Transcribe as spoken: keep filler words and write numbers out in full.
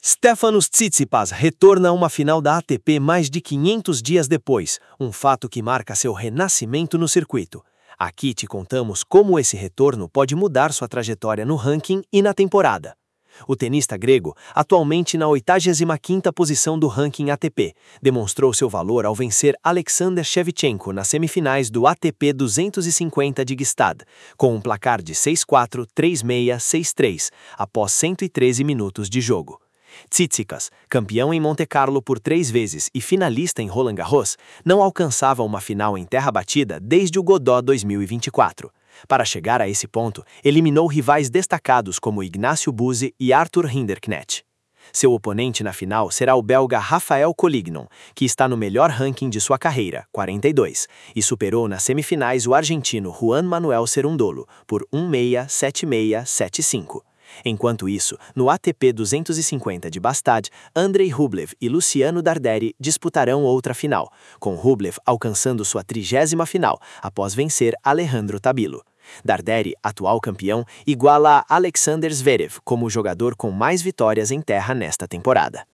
Stefanos Tsitsipas retorna a uma final da A T P mais de quinhentos dias depois, um fato que marca seu renascimento no circuito. Aqui te contamos como esse retorno pode mudar sua trajetória no ranking e na temporada. O tenista grego, atualmente na oitagésima quinta posição do ranking A T P, demonstrou seu valor ao vencer Alexander Shevchenko nas semifinais do A T P duzentos e cinquenta de Gstaad, com um placar de seis a quatro, três a seis, seis a três, após cento e treze minutos de jogo. Tsitsipas, campeão em Monte Carlo por três vezes e finalista em Roland Garros, não alcançava uma final em terra batida desde o Godó dois mil e vinte e quatro. Para chegar a esse ponto, eliminou rivais destacados como Ignacio Buzzi e Arthur Hinderknecht. Seu oponente na final será o belga Rafael Collignon, que está no melhor ranking de sua carreira, quarenta e dois, e superou nas semifinais o argentino Juan Manuel Cerundolo por um a seis, sete a seis, sete a cinco. Enquanto isso, no A T P duzentos e cinquenta de Bastad, Andrei Rublev e Luciano Darderi disputarão outra final, com Rublev alcançando sua trigésima final, após vencer Alejandro Tabilo. Darderi, atual campeão, iguala a Alexander Zverev como o jogador com mais vitórias em terra nesta temporada.